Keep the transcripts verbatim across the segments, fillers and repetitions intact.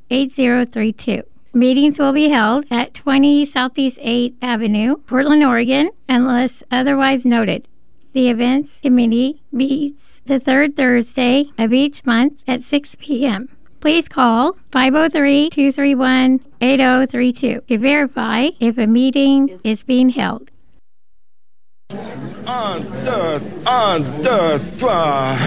eight zero three two. Meetings will be held at twenty Southeast eighth Avenue, Portland, Oregon, unless otherwise noted. The events committee meets the third Thursday of each month at six p.m. Please call five oh three, two three one, eight oh three two to verify if a meeting is being held. Un, deux, un, deux, trois.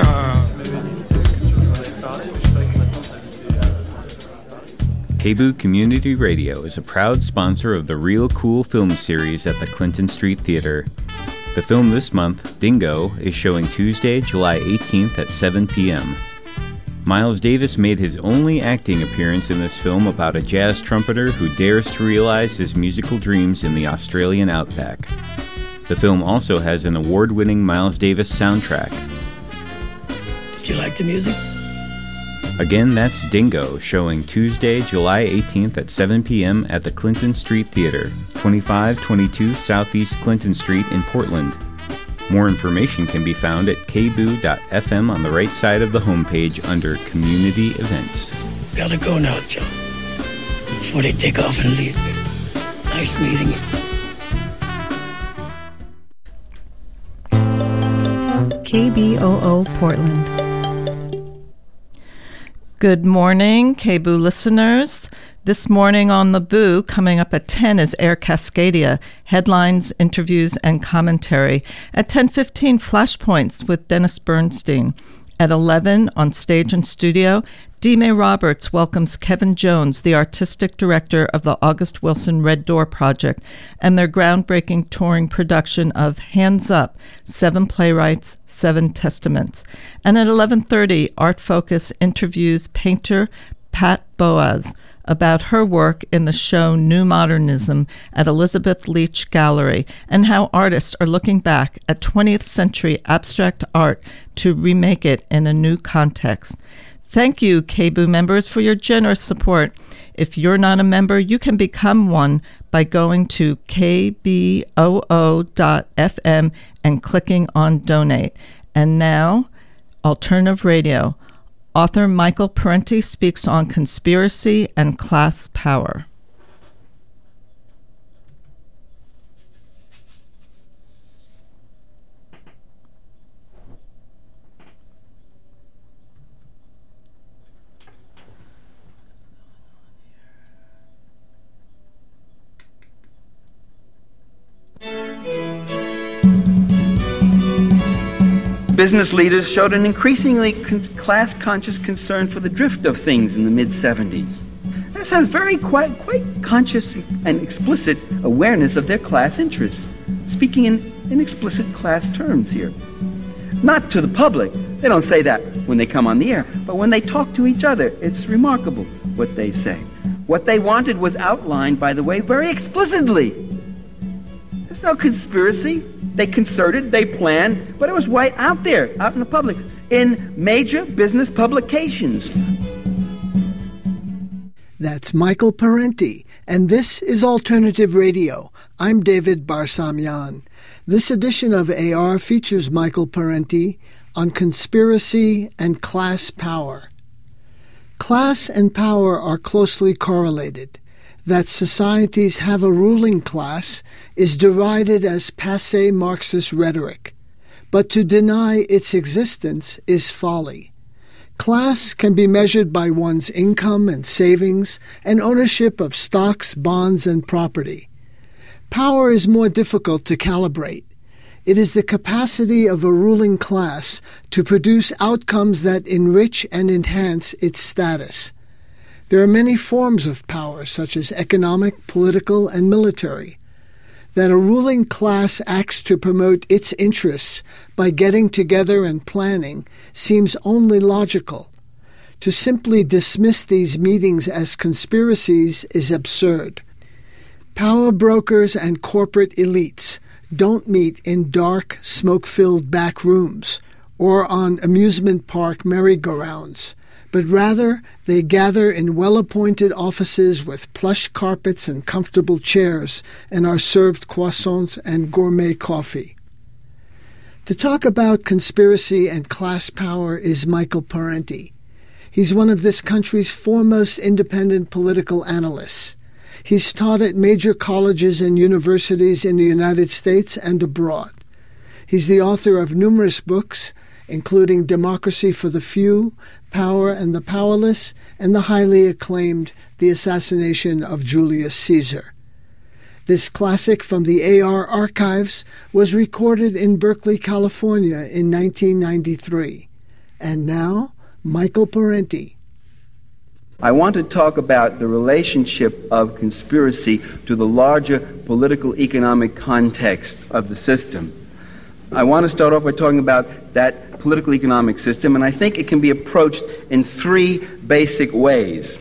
K B O O Community Radio is a proud sponsor of the Real Cool film series at the Clinton Street Theater. The film this month, Dingo, is showing Tuesday, July eighteenth at seven p.m. Miles Davis made his only acting appearance in this film about a jazz trumpeter who dares to realize his musical dreams in the Australian outback. The film also has an award-winning Miles Davis soundtrack. Did you like the music? Again, that's Dingo, showing Tuesday, July eighteenth at seven p.m. at the Clinton Street Theater, twenty-five twenty-two Southeast Clinton Street in Portland. More information can be found at k b o o dot f m on the right side of the homepage under Community Events. Gotta go now, John, before they take off and leave me. Nice meeting you. K B O O Portland. Good morning, K B O O listeners. This morning on The Boo, coming up at ten, is Air Cascadia, headlines, interviews, and commentary. At ten fifteen, Flashpoints with Dennis Bernstein. At eleven, on stage and studio, D. May Roberts welcomes Kevin Jones, the artistic director of the August Wilson Red Door Project, and their groundbreaking touring production of Hands Up, Seven Playwrights, Seven Testaments. And at eleven thirty, Art Focus interviews painter Pat Boas about her work in the show New Modernism at Elizabeth Leach Gallery and how artists are looking back at twentieth century abstract art to remake it in a new context. Thank you, K B O O members, for your generous support. If you're not a member, you can become one by going to k b o o dot f m and clicking on Donate. And now, Alternative Radio. Author Michael Parenti speaks on conspiracy and class power. Business leaders showed an increasingly con- class-conscious concern for the drift of things in the mid-seventies. This has very quite, quite conscious and explicit awareness of their class interests, speaking in, in explicit class terms here. Not to the public. They don't say that when they come on the air, but when they talk to each other, it's remarkable what they say. What they wanted was outlined, by the way, very explicitly. There's no conspiracy. They concerted, they planned, but it was right out there, out in the public, in major business publications. That's Michael Parenti, and this is Alternative Radio. I'm David Barsamian. This edition of A R features Michael Parenti on conspiracy and class power. Class and power are closely correlated. That societies have a ruling class is derided as passé Marxist rhetoric, but to deny its existence is folly. Class can be measured by one's income and savings and ownership of stocks, bonds, and property. Power is more difficult to calibrate. It is the capacity of a ruling class to produce outcomes that enrich and enhance its status. There are many forms of power, such as economic, political, and military. That a ruling class acts to promote its interests by getting together and planning seems only logical. To simply dismiss these meetings as conspiracies is absurd. Power brokers and corporate elites don't meet in dark, smoke-filled back rooms or on amusement park merry-go-rounds, but rather they gather in well-appointed offices with plush carpets and comfortable chairs and are served croissants and gourmet coffee. To talk about conspiracy and class power is Michael Parenti. He's one of this country's foremost independent political analysts. He's taught at major colleges and universities in the United States and abroad. He's the author of numerous books, including Democracy for the Few, Power and the Powerless, and the highly acclaimed The Assassination of Julius Caesar. This classic from the A R archives was recorded in Berkeley, California in nineteen ninety-three. And now, Michael Parenti. I want to talk about the relationship of conspiracy to the larger political economic context of the system. I want to start off by talking about that political economic system, and I think it can be approached in three basic ways.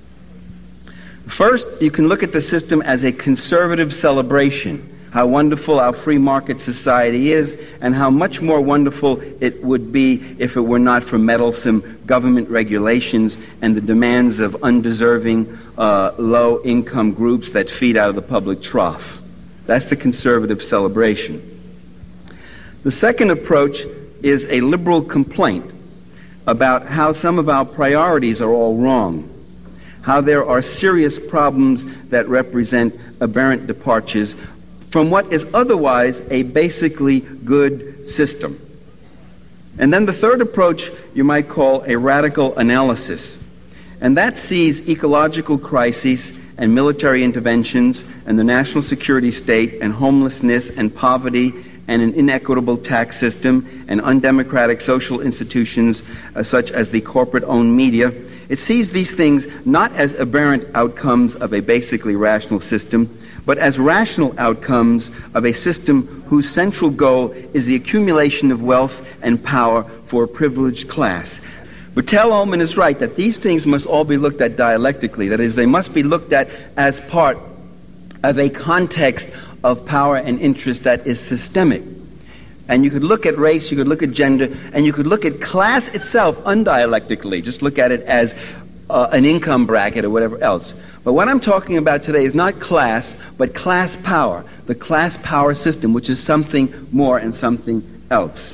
First, you can look at the system as a conservative celebration, how wonderful our free market society is, and how much more wonderful it would be if it were not for meddlesome government regulations and the demands of undeserving, uh, low-income groups that feed out of the public trough. That's the conservative celebration. The second approach is a liberal complaint about how some of our priorities are all wrong, how there are serious problems that represent aberrant departures from what is otherwise a basically good system. And then the third approach you might call a radical analysis, and that sees ecological crises and military interventions and the national security state and homelessness and poverty and an inequitable tax system and undemocratic social institutions uh, such as the corporate-owned media. It sees these things not as aberrant outcomes of a basically rational system, but as rational outcomes of a system whose central goal is the accumulation of wealth and power for a privileged class. Bertel Ohlman is right that these things must all be looked at dialectically. That is, they must be looked at as part of a context of power and interest that is systemic. And you could look at race, you could look at gender, and you could look at class itself undialectically. Just look at it as uh, an income bracket or whatever else. But what I'm talking about today is not class, but class power, the class power system, which is something more and something else.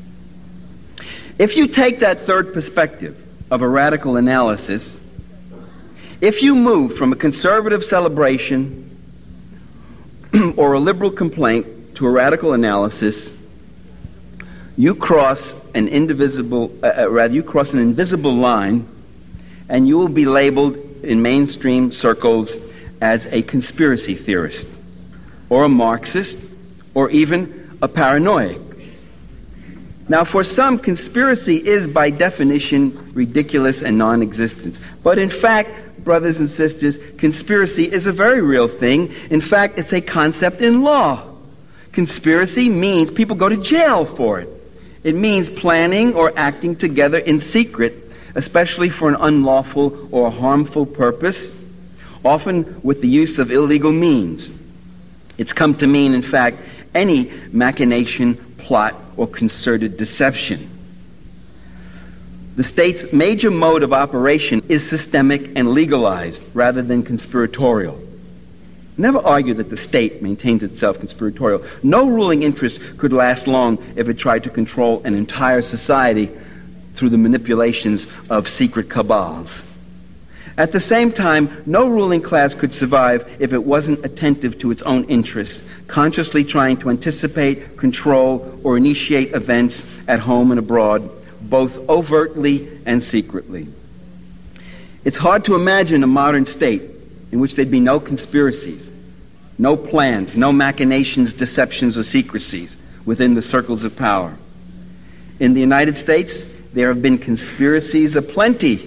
If you take that third perspective of a radical analysis, if you move from a conservative celebration or a liberal complaint to a radical analysis, you cross an indivisible, uh, rather, you cross an invisible line, and you will be labeled in mainstream circles as a conspiracy theorist, or a Marxist, or even a paranoiac. Now, for some, conspiracy is by definition ridiculous and non-existent. But in fact, brothers and sisters, conspiracy is a very real thing. In fact, it's a concept in law. Conspiracy means people go to jail for it. It means planning or acting together in secret, especially for an unlawful or harmful purpose, often with the use of illegal means. It's come to mean, in fact, any machination, plot, or concerted deception. The state's major mode of operation is systemic and legalized rather than conspiratorial. Never argue that the state maintains itself conspiratorial. No ruling interest could last long if it tried to control an entire society through the manipulations of secret cabals. At the same time, no ruling class could survive if it wasn't attentive to its own interests, consciously trying to anticipate, control, or initiate events at home and abroad, both overtly and secretly. It's hard to imagine a modern state in which there'd be no conspiracies, no plans, no machinations, deceptions, or secrecies within the circles of power. In the United States, there have been conspiracies aplenty.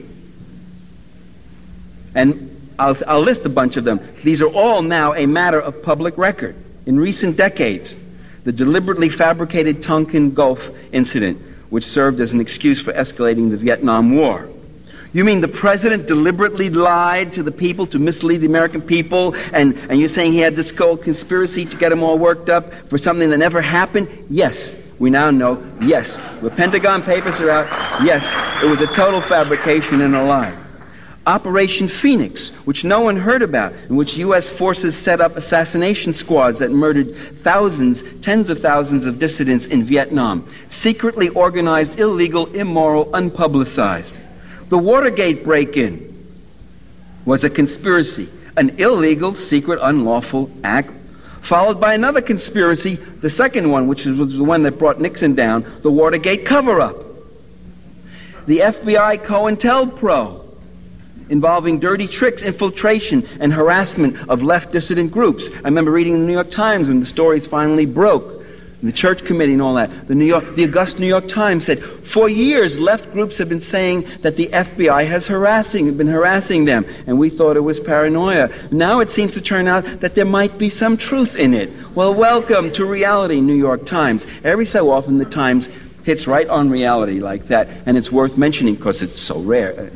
And I'll, I'll list a bunch of them. These are all now a matter of public record. In recent decades, the deliberately fabricated Tonkin Gulf incident, which served as an excuse for escalating the Vietnam War. You mean the president deliberately lied to the people to mislead the American people, and, and you're saying he had this whole conspiracy to get them all worked up for something that never happened? Yes, we now know, yes. The Pentagon Papers are out. Yes, it was a total fabrication and a lie. Operation Phoenix, which no one heard about, in which U S forces set up assassination squads that murdered thousands, tens of thousands of dissidents in Vietnam. Secretly organized, illegal, immoral, unpublicized. The Watergate break-in was a conspiracy, an illegal, secret, unlawful act, followed by another conspiracy, the second one, which was the one that brought Nixon down, the Watergate cover-up. The F B I COINTELPRO, involving dirty tricks, infiltration, and harassment of left dissident groups. I remember reading in the New York Times when the stories finally broke, the Church Committee and all that. The New York, the August New York Times said, for years, left groups have been saying that the F B I has harassing, been harassing them, and we thought it was paranoia. Now it seems to turn out that there might be some truth in it. Well, welcome to reality, New York Times. Every so often, the Times hits right on reality like that, and it's worth mentioning because it's so rare.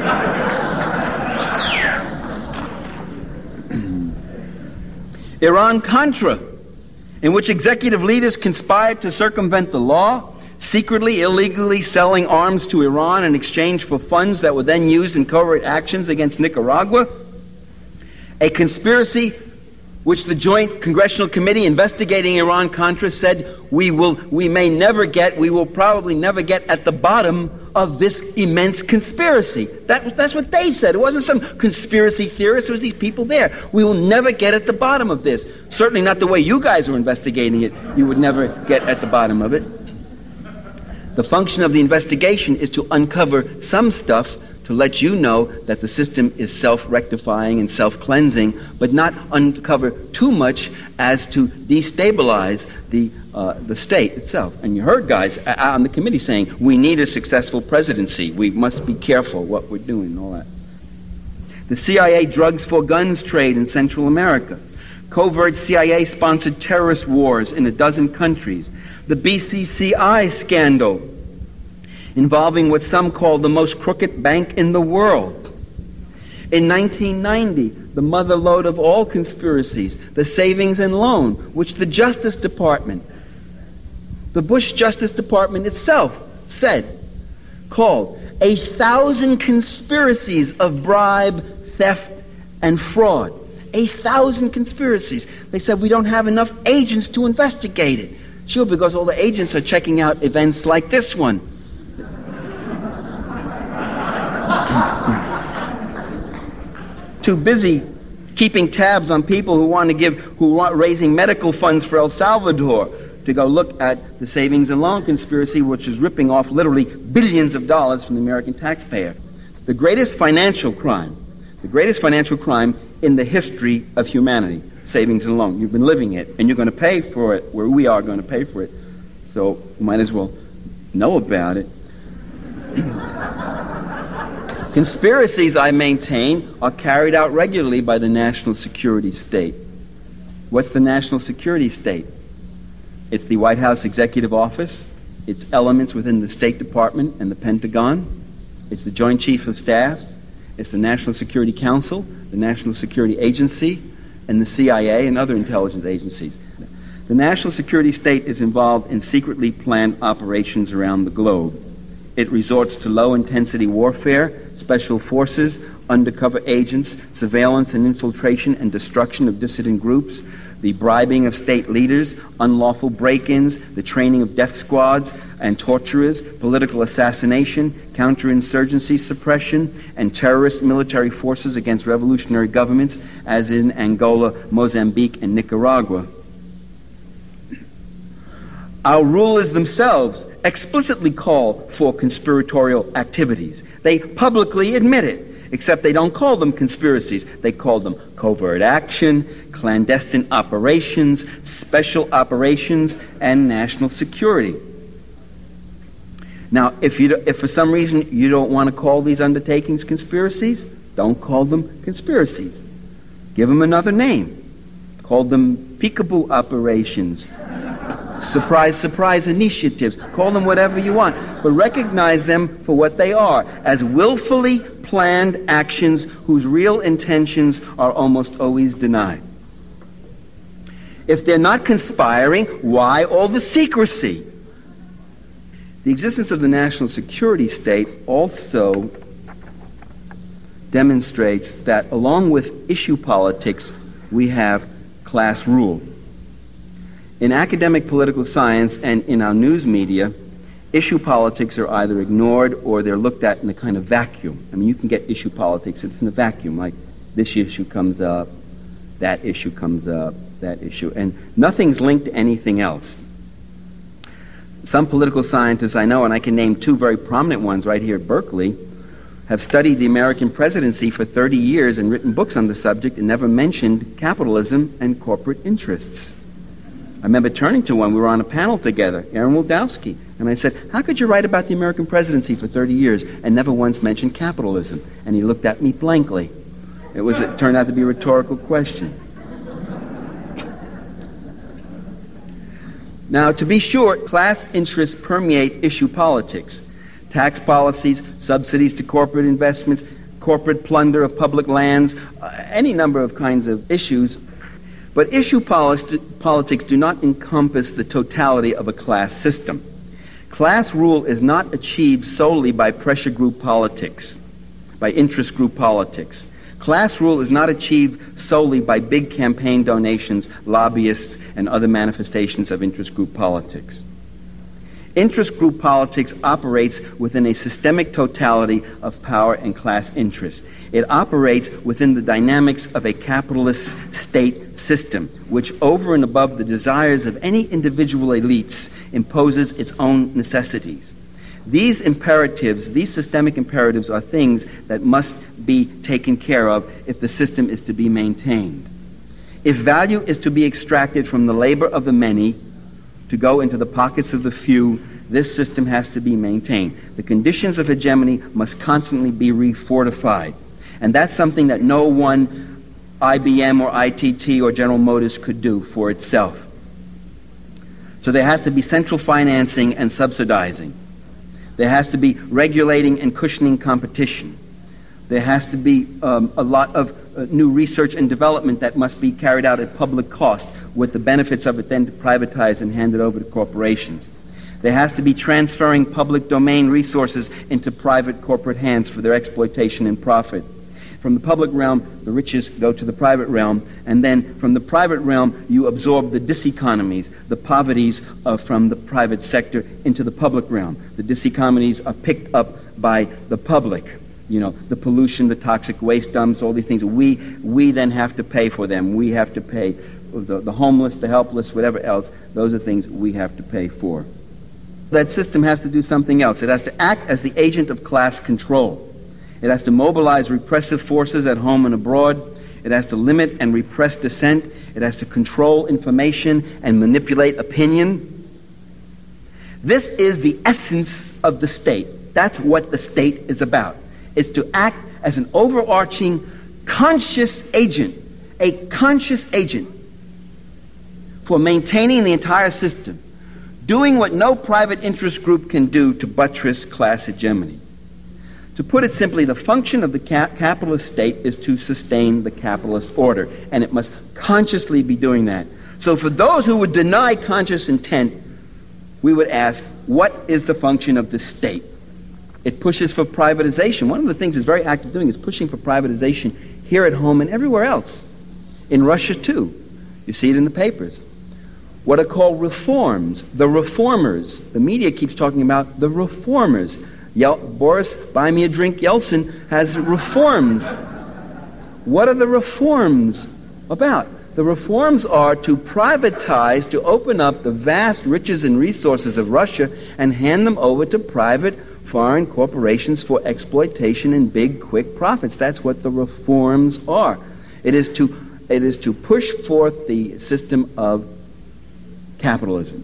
Iran-Contra, in which executive leaders conspired to circumvent the law, secretly, illegally selling arms to Iran in exchange for funds that were then used in covert actions against Nicaragua. A conspiracy which the Joint Congressional Committee investigating Iran-Contra said we will, we may never get, we will probably never get at the bottom of this immense conspiracy. That, that's what they said. It wasn't some conspiracy theorist. It was these people there. We will never get at the bottom of this. Certainly not the way you guys are investigating it. You would never get at the bottom of it. The function of the investigation is to uncover some stuff to let you know that the system is self-rectifying and self-cleansing, but not uncover too much as to destabilize the uh, the state itself. And you heard guys on the committee saying, we need a successful presidency. We must be careful what we're doing and all that. The C I A drugs for guns trade in Central America. Covert C I A-sponsored terrorist wars in a dozen countries. The B C C I scandal, involving what some call the most crooked bank in the world. In nineteen ninety, the mother lode of all conspiracies, the savings and loan, which the Justice Department, the Bush Justice Department itself said, called a thousand conspiracies of bribe, theft, and fraud. A thousand conspiracies. They said we don't have enough agents to investigate it. Sure, because all the agents are checking out events like this one. Too busy keeping tabs on people who want to give, who want raising medical funds for El Salvador, to go look at the savings and loan conspiracy, which is ripping off literally billions of dollars from the American taxpayer. The greatest financial crime, the greatest financial crime in the history of humanity, savings and loan. You've been living it, and you're going to pay for it, where we are going to pay for it. So you might as well know about it. Conspiracies, I maintain, are carried out regularly by the national security state. What's the national security state? It's the White House Executive Office, it's elements within the State Department and the Pentagon, it's the Joint Chief of Staffs, it's the National Security Council, the National Security Agency, and the C I A and other intelligence agencies. The national security state is involved in secretly planned operations around the globe. It resorts to low-intensity warfare, special forces, undercover agents, surveillance and infiltration and destruction of dissident groups, the bribing of state leaders, unlawful break-ins, the training of death squads and torturers, political assassination, counterinsurgency suppression, and terrorist military forces against revolutionary governments, as in Angola, Mozambique, and Nicaragua. Our rulers themselves explicitly call for conspiratorial activities. They publicly admit it, except they don't call them conspiracies. They call them covert action, clandestine operations, special operations, and national security. Now, if, you, if for some reason you don't want to call these undertakings conspiracies, don't call them conspiracies. Give them another name. Call them peekaboo operations, surprise, surprise initiatives. Call them whatever you want, but recognize them for what they are, as willfully planned actions whose real intentions are almost always denied. If they're not conspiring, why all the secrecy? The existence of the national security state also demonstrates that along with issue politics, we have class rule. In academic political science and in our news media, issue politics are either ignored or they're looked at in a kind of vacuum. I mean, you can get issue politics, it's in a vacuum, like this issue comes up, that issue comes up, that issue, and nothing's linked to anything else. Some political scientists I know, and I can name two very prominent ones right here at Berkeley, have studied the American presidency for thirty years and written books on the subject and never mentioned capitalism and corporate interests. I remember turning to one, we were on a panel together, Aaron Wildowski, and I said, how could you write about the American presidency for thirty years and never once mention capitalism? And he looked at me blankly. It was, it turned out to be a rhetorical question. Now, to be short, class interests permeate issue politics. Tax policies, subsidies to corporate investments, corporate plunder of public lands, uh, any number of kinds of issues. But issue policy, politics do not encompass the totality of a class system. Class rule is not achieved solely by pressure group politics, by interest group politics. Class rule is not achieved solely by big campaign donations, lobbyists, and other manifestations of interest group politics. Interest group politics operates within a systemic totality of power and class interests. It operates within the dynamics of a capitalist state system, which over and above the desires of any individual elites imposes its own necessities. These imperatives, these systemic imperatives, are things that must be taken care of if the system is to be maintained. If value is to be extracted from the labor of the many to go into the pockets of the few, this system has to be maintained. The conditions of hegemony must constantly be refortified. And that's something that no one I B M or I T T or General Motors could do for itself. So there has to be central financing and subsidizing. There has to be regulating and cushioning competition. There has to be um, a lot of uh, new research and development that must be carried out at public cost, with the benefits of it then privatized and handed over to corporations. There has to be transferring public domain resources into private corporate hands for their exploitation and profit. From the public realm, the riches go to the private realm, and then from the private realm, you absorb the diseconomies, the poverties uh, from the private sector into the public realm. The diseconomies are picked up by the public. You know, the pollution, the toxic waste dumps, all these things. We we then have to pay for them. We have to pay the, the homeless, the helpless, whatever else. Those are things we have to pay for. That system has to do something else. It has to act as the agent of class control. It has to mobilize repressive forces at home and abroad. It has to limit and repress dissent. It has to control information and manipulate opinion. This is the essence of the state. That's what the state is about. It's to act as an overarching conscious agent, a conscious agent for maintaining the entire system, doing what no private interest group can do to buttress class hegemony. To put it simply, the function of the cap- capitalist state is to sustain the capitalist order, and it must consciously be doing that. So for those who would deny conscious intent, we would ask, what is the function of the state? It pushes for privatization. One of the things it's very active doing is pushing for privatization here at home and everywhere else. In Russia, too. You see it in the papers. What are called reforms. The reformers. The media keeps talking about the reformers. Yel- Boris, buy me a drink, Yeltsin has reforms. What are the reforms about? The reforms are to privatize, to open up the vast riches and resources of Russia and hand them over to private foreign corporations for exploitation and big, quick profits. That's what the reforms are. It is to, it is to push forth the system of capitalism.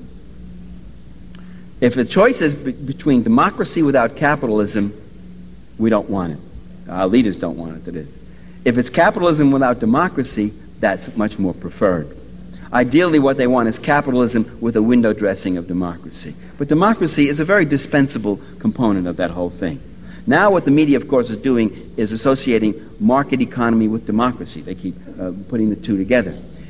If the choice is be- between democracy without capitalism, we don't want it. Our leaders don't want it, that is. If it's capitalism without democracy, that's much more preferred. Ideally, what they want is capitalism with a window dressing of democracy. But democracy is a very dispensable component of that whole thing. Now what the media, of course, is doing is associating market economy with democracy. They keep uh, putting the two together.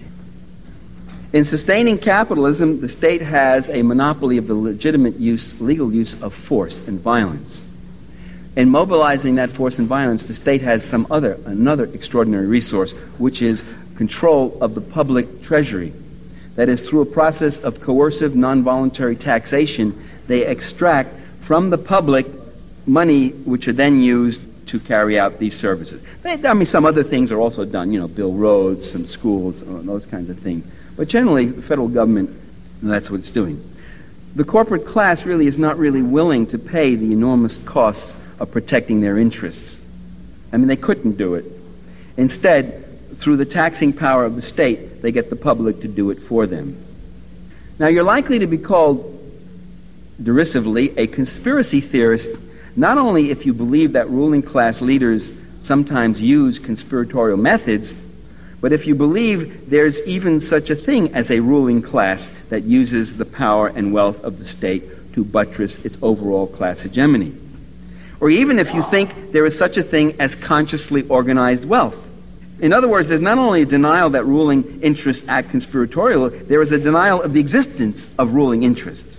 In sustaining capitalism, the state has a monopoly of the legitimate use, legal use of force and violence. In mobilizing that force and violence, the state has some other, another extraordinary resource, which is control of the public treasury. That is, through a process of coercive, non-voluntary taxation, they extract from the public money which are then used to carry out these services. They, I mean, some other things are also done, you know, build roads, some schools, those kinds of things. But generally, the federal government, that's what it's doing. The corporate class really is not really willing to pay the enormous costs of protecting their interests. I mean, they couldn't do it. Instead, through the taxing power of the state, they get the public to do it for them. Now, you're likely to be called derisively a conspiracy theorist, not only if you believe that ruling class leaders sometimes use conspiratorial methods, but if you believe there's even such a thing as a ruling class that uses the power and wealth of the state to buttress its overall class hegemony. Or even if you think there is such a thing as consciously organized wealth. In other words, there's not only a denial that ruling interests act conspiratorially, there is a denial of the existence of ruling interests.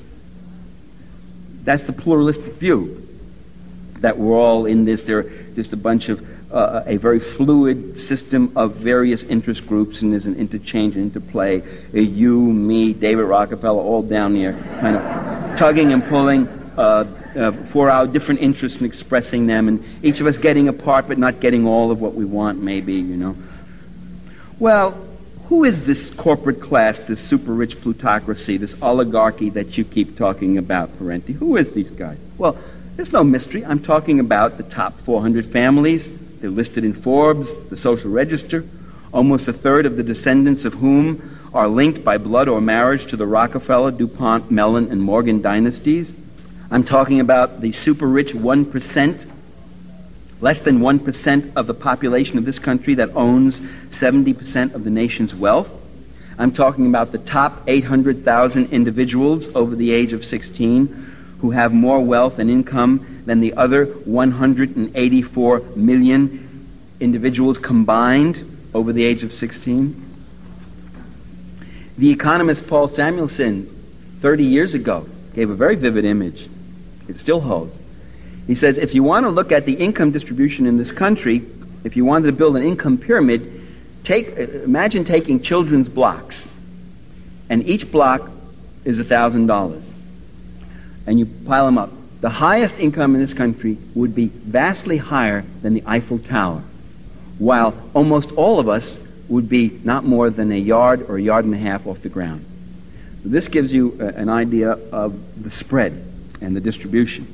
That's the pluralistic view, that we're all in this, they're just a bunch of, uh, a very fluid system of various interest groups, and there's an interchange and interplay. Uh, you, me, David Rockefeller, all down there, kind of tugging and pulling uh, uh, for our different interests and expressing them, and each of us getting a part but not getting all of what we want, maybe, you know. Well, who is this corporate class, this super-rich plutocracy, this oligarchy that you keep talking about, Parenti? Who is these guys? Well, there's no mystery. I'm talking about the top four hundred families. They're listed in Forbes, the Social Register, almost a third of the descendants of whom are linked by blood or marriage to the Rockefeller, DuPont, Mellon, and Morgan dynasties. I'm talking about the super-rich one percent, less than one percent of the population of this country that owns seventy percent of the nation's wealth. I'm talking about the top eight hundred thousand individuals over the age of sixteen who have more wealth and income than the other one hundred eighty-four million individuals combined over the age of sixteen. The economist Paul Samuelson, thirty years ago, gave a very vivid image. It still holds. He says, if you want to look at the income distribution in this country, if you wanted to build an income pyramid, take, imagine taking children's blocks, and each block is one thousand dollars. And you pile them up. The highest income in this country would be vastly higher than the Eiffel Tower, while almost all of us would be not more than a yard or a yard and a half off the ground. This gives you a, an idea of the spread and the distribution.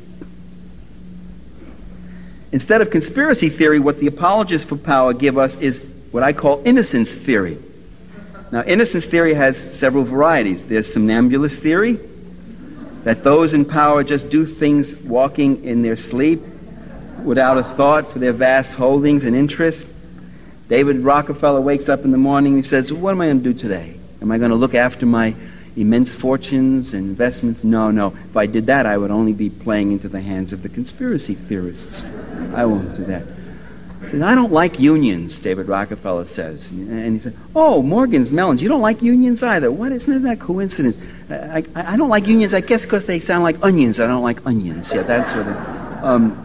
Instead of conspiracy theory, what the apologists for power give us is what I call innocence theory. Now, innocence theory has several varieties. There's somnambulist theory, that those in power just do things walking in their sleep without a thought for their vast holdings and interests. David Rockefeller wakes up in the morning and he says, what am I going to do today? Am I going to look after my immense fortunes and investments? No, no. If I did that, I would only be playing into the hands of the conspiracy theorists. I won't do that. He said, I don't like unions, David Rockefeller says. And he said, oh, Morgan's, Mellon's, you don't like unions either. What is, isn't that coincidence? I, I, I don't like unions, I guess because they sound like onions. I don't like onions. Yeah, that's what it, um,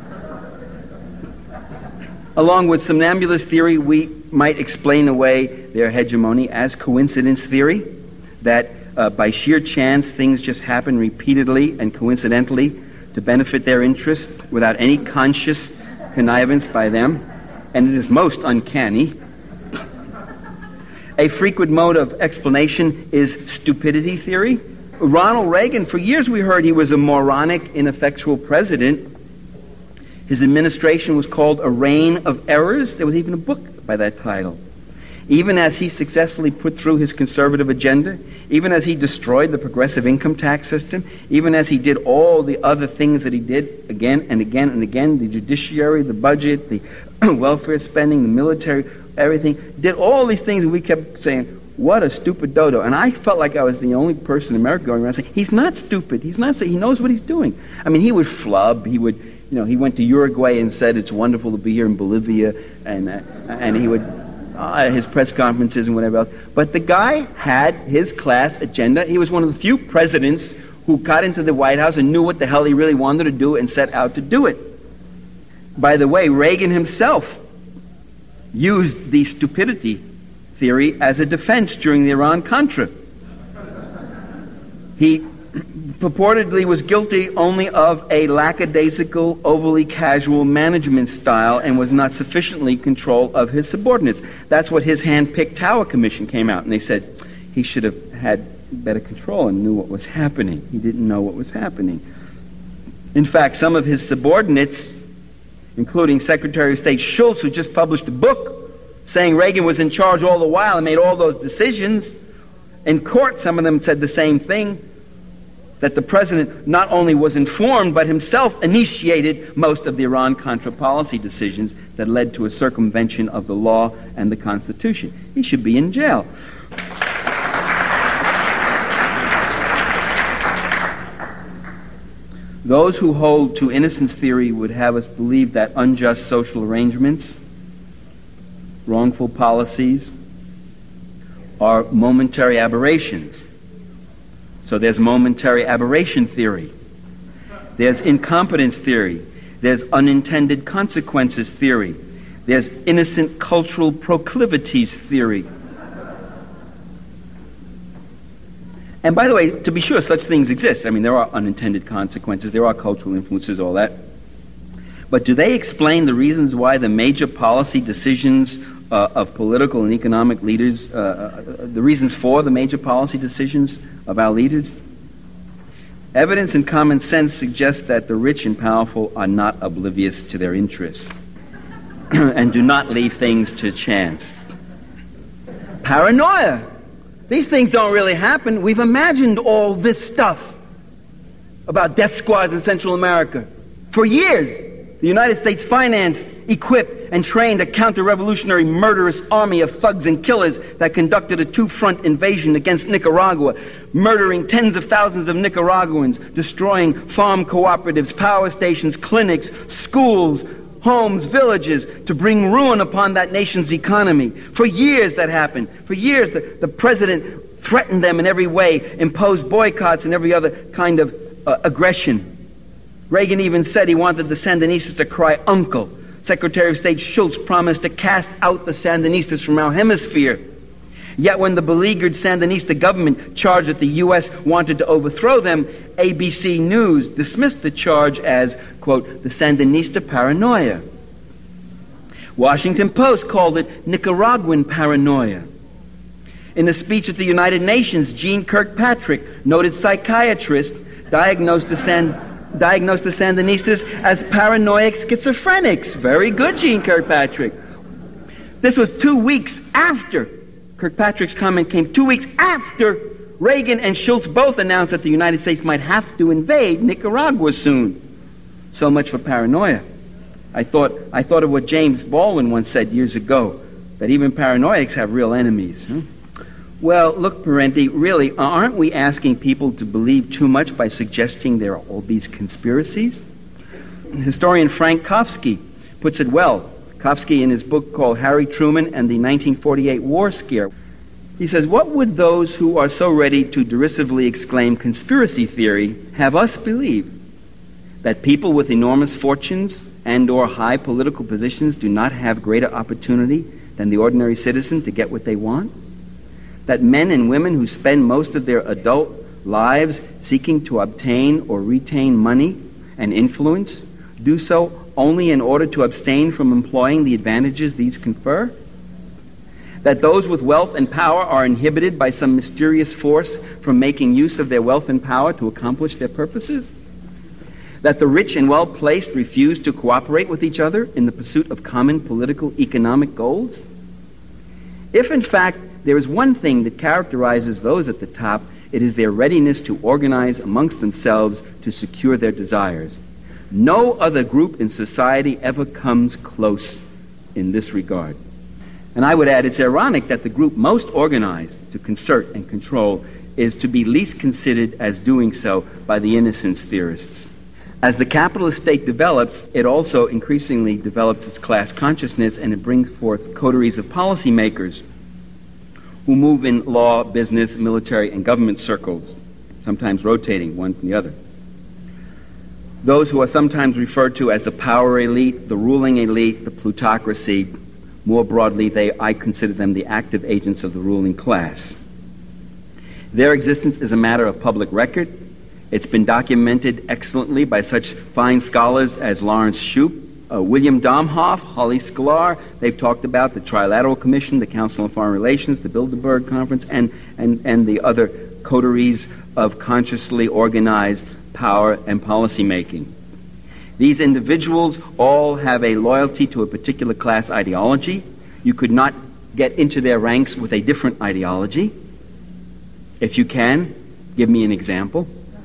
along with somnambulist theory, we might explain away their hegemony as coincidence theory, that uh, by sheer chance things just happen repeatedly and coincidentally to benefit their interest without any conscious connivance by them, and it is most uncanny. A frequent mode of explanation is stupidity theory. Ronald Reagan, for years we heard he was a moronic, ineffectual president. His administration was called A Reign of Errors. There was even a book by that title. Even as he successfully put through his conservative agenda, even as he destroyed the progressive income tax system, even as he did all the other things that he did again and again and again, the judiciary, the budget, the welfare spending, the military, everything, did all these things, and we kept saying, what a stupid dodo. And I felt like I was the only person in America going around saying, he's not stupid, he's not, he knows what he's doing. I mean, he would flub, he would, you know, he went to Uruguay and said, it's wonderful to be here in Bolivia, and uh, and he would, Uh, his press conferences and whatever else. But the guy had his class agenda. He was one of the few presidents who got into the White House and knew what the hell he really wanted to do and set out to do it. By the way, Reagan himself used the stupidity theory as a defense during the Iran-Contra He purportedly was guilty only of a lackadaisical, overly casual management style and was not sufficiently in control of his subordinates. That's what his hand-picked Tower Commission came out, and they said he should have had better control and knew what was happening. He didn't know what was happening. In fact, some of his subordinates, including Secretary of State Schultz, who just published a book saying Reagan was in charge all the while and made all those decisions, in court some of them said the same thing, that the president not only was informed, but himself initiated most of the Iran-Contra policy decisions that led to a circumvention of the law and the Constitution. He should be in jail. Those who hold to innocence theory would have us believe that unjust social arrangements, wrongful policies, are momentary aberrations. So there's momentary aberration theory. There's incompetence theory. There's unintended consequences theory. There's innocent cultural proclivities theory. And by the way, to be sure, such things exist. I mean, there are unintended consequences, there are cultural influences, all that. But do they explain the reasons why the major policy decisions uh, of political and economic leaders, uh, uh, the reasons for the major policy decisions of our leaders? Evidence and common sense suggest that the rich and powerful are not oblivious to their interests and do not leave things to chance. Paranoia. These things don't really happen. We've imagined all this stuff about death squads in Central America. For years, the United States financed, equipped, and trained a counter-revolutionary murderous army of thugs and killers that conducted a two-front invasion against Nicaragua, murdering tens of thousands of Nicaraguans, destroying farm cooperatives, power stations, clinics, schools, homes, villages, to bring ruin upon that nation's economy. For years that happened. For years the, the president threatened them in every way, imposed boycotts and every other kind of uh, aggression. Reagan even said he wanted the Sandinistas to cry uncle. Secretary of State Schultz promised to cast out the Sandinistas from our hemisphere. Yet when the beleaguered Sandinista government charged that the U S wanted to overthrow them, A B C News dismissed the charge as, quote, the Sandinista paranoia. Washington Post called it Nicaraguan paranoia. In a speech at the United Nations, Jeane Kirkpatrick, noted psychiatrist, diagnosed the San diagnosed the Sandinistas as paranoid schizophrenics. Very good, Jeane Kirkpatrick. This was two weeks after Kirkpatrick's comment came two weeks after Reagan and Schultz both announced that the United States might have to invade Nicaragua soon. So much for paranoia. I thought, I thought of what James Baldwin once said years ago, that even paranoiacs have real enemies. Huh? Well, look, Parenti, really, aren't we asking people to believe too much by suggesting there are all these conspiracies? Historian Frank Kofsky puts it well. Kofsky, in his book called Harry Truman and the nineteen forty-eight War Scare, he says, what would those who are so ready to derisively exclaim conspiracy theory have us believe? That people with enormous fortunes and or high political positions do not have greater opportunity than the ordinary citizen to get what they want? That men and women who spend most of their adult lives seeking to obtain or retain money and influence do so only in order to abstain from employing the advantages these confer? That those with wealth and power are inhibited by some mysterious force from making use of their wealth and power to accomplish their purposes? That the rich and well-placed refuse to cooperate with each other in the pursuit of common political economic goals? If, in fact, there is one thing that characterizes those at the top, it is their readiness to organize amongst themselves to secure their desires. No other group in society ever comes close in this regard. And I would add, it's ironic that the group most organized to concert and control is to be least considered as doing so by the innocence theorists. As the capitalist state develops, it also increasingly develops its class consciousness, and it brings forth coteries of policymakers who move in law, business, military, and government circles, sometimes rotating one from the other. Those who are sometimes referred to as the power elite, the ruling elite, the plutocracy. More broadly, they, I consider them the active agents of the ruling class. Their existence is a matter of public record. It's been documented excellently by such fine scholars as Lawrence Shoup, uh, William Domhoff, Holly Sklar. They've talked about the Trilateral Commission, the Council on Foreign Relations, the Bilderberg Conference, and, and, and the other coteries of consciously organized power and policy making. These individuals all have a loyalty to a particular class ideology. You could not get into their ranks with a different ideology. If you can, give me an example.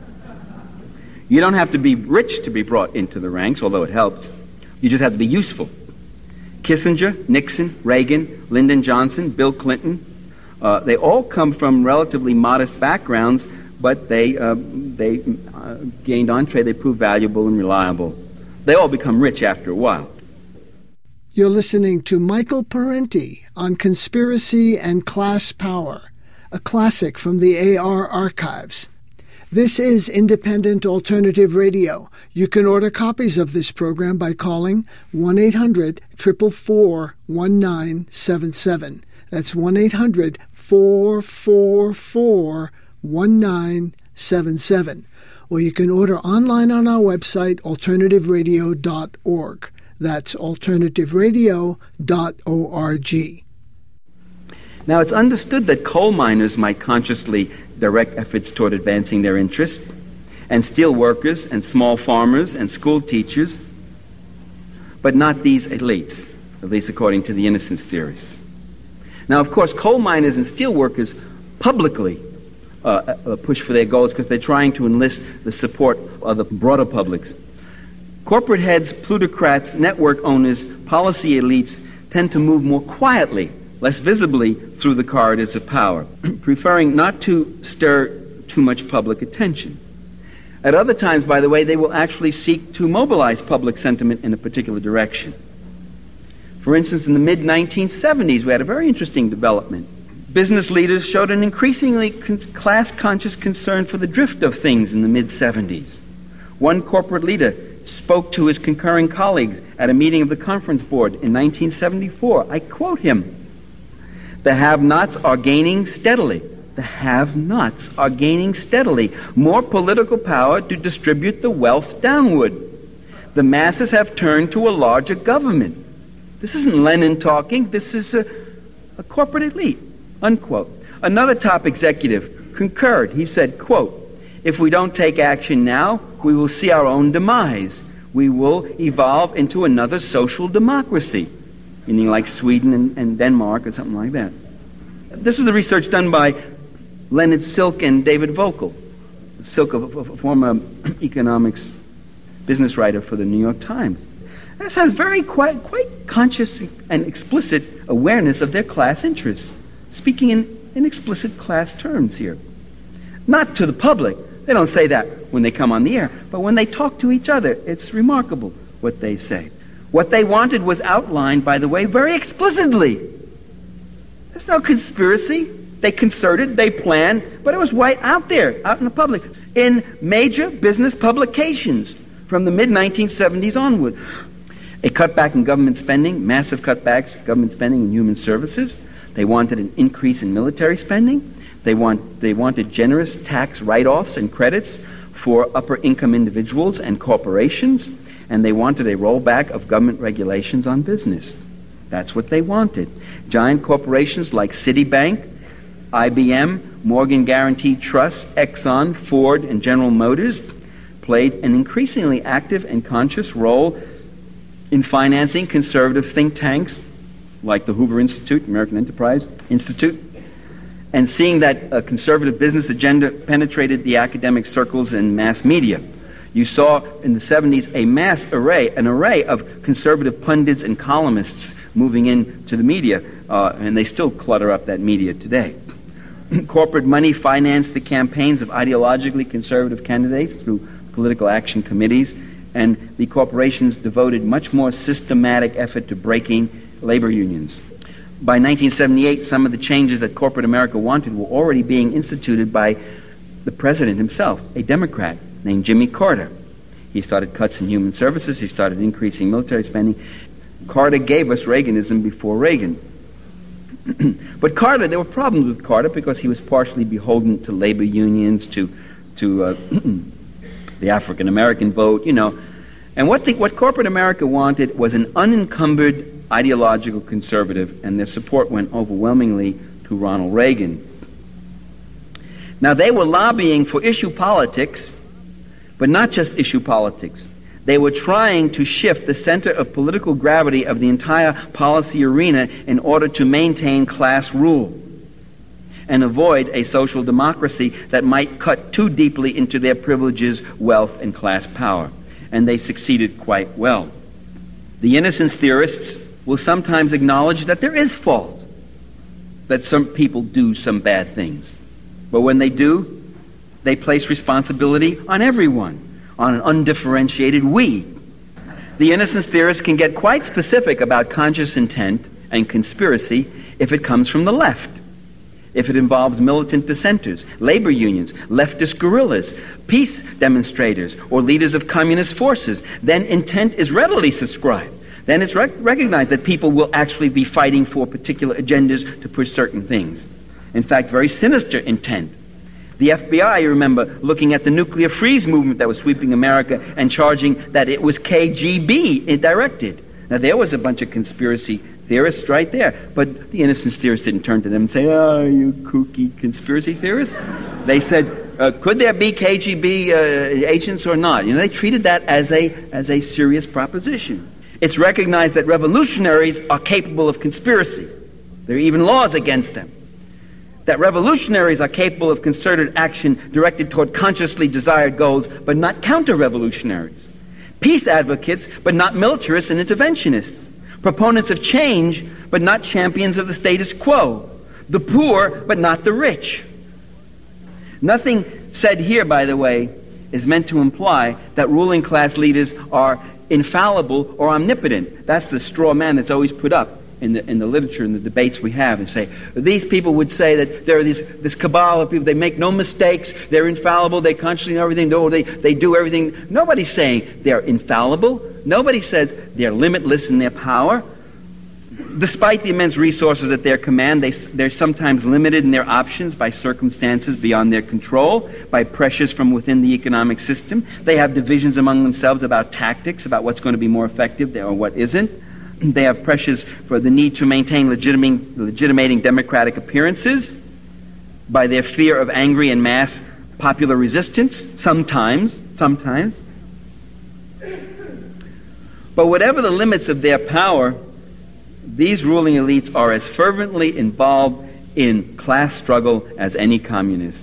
You don't have to be rich to be brought into the ranks, although it helps. You just have to be useful. Kissinger, Nixon, Reagan, Lyndon Johnson, Bill Clinton, uh, they all come from relatively modest backgrounds, but they, uh, they uh, gained entree, they proved valuable and reliable. They all become rich after a while. You're listening to Michael Parenti on Conspiracy and Class Power, a classic from the A R archives. This is Independent Alternative Radio. You can order copies of this program by calling one eight hundred, four four four, one nine seven seven. That's one eight hundred, four four four, one nine seven seven. Or you can order online on our website, alternative radio dot org. That's alternative radio dot org. Now, it's understood that coal miners might consciously direct efforts toward advancing their interest, and steel workers and small farmers and school teachers, but not these elites, at least according to the innocence theorists. Now, of course, coal miners and steel workers publicly uh, uh, push for their goals because they're trying to enlist the support of the broader publics. Corporate heads, plutocrats, network owners, policy elites tend to move more quietly, less visibly through the corridors of power, preferring not to stir too much public attention. At other times, by the way, they will actually seek to mobilize public sentiment in a particular direction. For instance, in the mid nineteen seventies, we had a very interesting development. Business leaders showed an increasingly con- class-conscious concern for the drift of things in the mid seventies. One corporate leader spoke to his concurring colleagues at a meeting of the Conference Board in nineteen seventy-four. I quote him, "The have-nots are gaining steadily. The have-nots are gaining steadily more political power to distribute the wealth downward. The masses have turned to a larger government." This isn't Lenin talking. This is a, a corporate elite, unquote. Another top executive concurred. He said, quote, "If we don't take action now, we will see our own demise. We will evolve into another social democracy," meaning like Sweden and, and Denmark or something like that. This was the research done by Leonard Silk and David Vogel. Silk, a, a former economics business writer for the New York Times. This has very quite, quite conscious and explicit awareness of their class interests, speaking in, in explicit class terms here. Not to the public. They don't say that when they come on the air, but when they talk to each other, it's remarkable what they say. What they wanted was outlined, by the way, very explicitly. There's no conspiracy. They concerted, they planned, but it was right out there, out in the public, in major business publications from the mid nineteen seventies onward. A cutback in government spending, massive cutbacks in government spending in human services. They wanted an increase in military spending. They want they wanted generous tax write-offs and credits for upper-income individuals and corporations, and they wanted a rollback of government regulations on business. That's what they wanted. Giant corporations like Citibank, I B M, Morgan Guaranty Trust, Exxon, Ford, and General Motors played an increasingly active and conscious role in financing conservative think tanks like the Hoover Institute, American Enterprise Institute, and seeing that a conservative business agenda penetrated the academic circles and mass media. You saw in the seventies a mass array, an array of conservative pundits and columnists moving into the media, uh, and they still clutter up that media today. Corporate money financed the campaigns of ideologically conservative candidates through political action committees, and the corporations devoted much more systematic effort to breaking labor unions. By nineteen seventy-eight, some of the changes that corporate America wanted were already being instituted by the president himself, a Democrat named Jimmy Carter. He started cuts in human services. He started increasing military spending. Carter gave us Reaganism before Reagan. But Carter, there were problems with Carter because he was partially beholden to labor unions, to to uh, the African American vote, you know. And what the, what corporate America wanted was an unencumbered ideological conservative, and their support went overwhelmingly to Ronald Reagan. Now, they were lobbying for issue politics, but not just issue politics. They were trying to shift the center of political gravity of the entire policy arena in order to maintain class rule and avoid a social democracy that might cut too deeply into their privileges, wealth, and class power. And they succeeded quite well. The innocence theorists will sometimes acknowledge that there is fault, that some people do some bad things. But when they do, they place responsibility on everyone, on an undifferentiated we. The innocence theorists can get quite specific about conscious intent and conspiracy if it comes from the left, if it involves militant dissenters, labor unions, leftist guerrillas, peace demonstrators, or leaders of communist forces. Then intent is readily subscribed. Then it's rec- recognized that people will actually be fighting for particular agendas to push certain things. In fact, very sinister intent. The F B I, you remember, looking at the nuclear freeze movement that was sweeping America and charging that it was K G B directed. Now, there was a bunch of conspiracy theorists right there, but the innocence theorists didn't turn to them and say, oh, you kooky conspiracy theorists. They said, uh, could there be K G B uh, agents or not? You know, they treated that as a, as a serious proposition. It's recognized that revolutionaries are capable of conspiracy. There are even laws against them. That revolutionaries are capable of concerted action directed toward consciously desired goals, but not counter-revolutionaries. Peace advocates, but not militarists and interventionists. Proponents of change, but not champions of the status quo. The poor, but not the rich. Nothing said here, by the way, is meant to imply that ruling class leaders are infallible or omnipotent. That's the straw man that's always put up in the in the literature and the debates we have, and say, these people would say that there are these, this cabal of people, they make no mistakes, they're infallible, they consciously know everything, no, they, they do everything. Nobody's saying they're infallible. Nobody says they're limitless in their power. Despite the immense resources at their command, they, they're sometimes limited in their options by circumstances beyond their control, by pressures from within the economic system. They have divisions among themselves about tactics, about what's going to be more effective or what isn't. They have pressures for the need to maintain legitimating, legitimating democratic appearances by their fear of angry and mass popular resistance, sometimes, sometimes. But whatever the limits of their power, these ruling elites are as fervently involved in class struggle as any communist.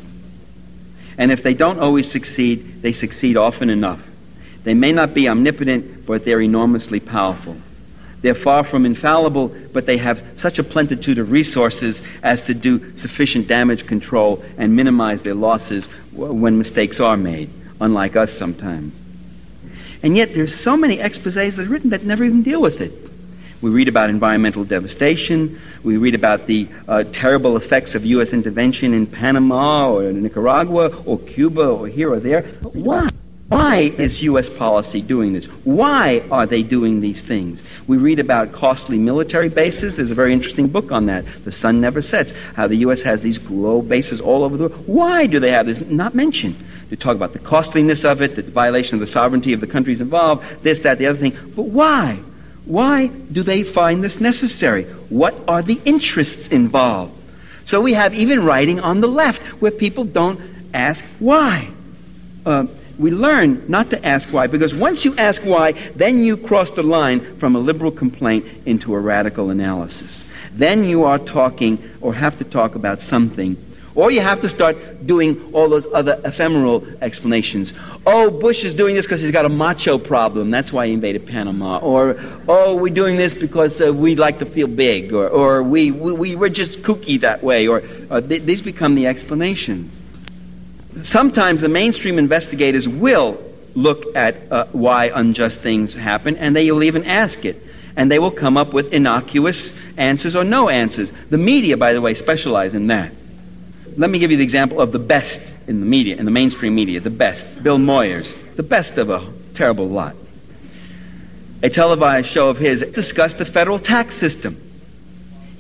And if they don't always succeed, they succeed often enough. They may not be omnipotent, but they're enormously powerful. They're far from infallible, but they have such a plenitude of resources as to do sufficient damage control and minimize their losses when mistakes are made, unlike us sometimes. And yet there's so many exposés that are written that never even deal with it. We read about environmental devastation. We read about the uh, terrible effects of U S intervention in Panama or Nicaragua or Cuba or here or there. But why? Why is U S policy doing this? Why are they doing these things? We read about costly military bases. There's a very interesting book on that, The Sun Never Sets, how the U S has these global bases all over the world. Why do they have this? Not mentioned. They talk about the costliness of it, the violation of the sovereignty of the countries involved, this, that, the other thing. But why? Why do they find this necessary? What are the interests involved? So we have even writing on the left where people don't ask why. Uh, We learn not to ask why, because once you ask why, then you cross the line from a liberal complaint into a radical analysis. Then you are talking or have to talk about something, or you have to start doing all those other ephemeral explanations. Oh, Bush is doing this because he's got a macho problem. That's why he invaded Panama. Or, oh, we're doing this because uh, we like to feel big. Or, or we, we, we, we're just kooky that way. Or uh, th- these become the explanations. Sometimes the mainstream investigators will look at uh, why unjust things happen, and they will even ask it. And they will come up with innocuous answers or no answers. The media, by the way, specialize in that. Let me give you the example of the best in the media, in the mainstream media, the best. Bill Moyers, the best of a terrible lot. A televised show of his discussed the federal tax system.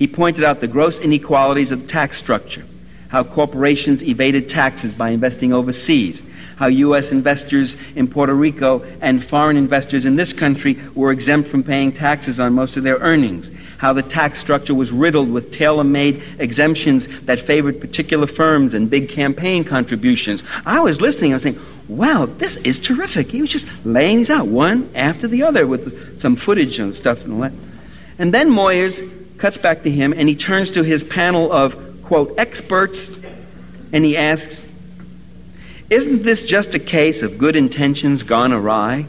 He pointed out the gross inequalities of the tax structure, how corporations evaded taxes by investing overseas, how U S investors in Puerto Rico and foreign investors in this country were exempt from paying taxes on most of their earnings, how the tax structure was riddled with tailor-made exemptions that favored particular firms and big campaign contributions. I was listening, I was saying, wow, this is terrific. He was just laying these out one after the other with some footage and stuff and all that. And then Moyers cuts back to him and he turns to his panel of, quote, experts, and he asks, isn't this just a case of good intentions gone awry?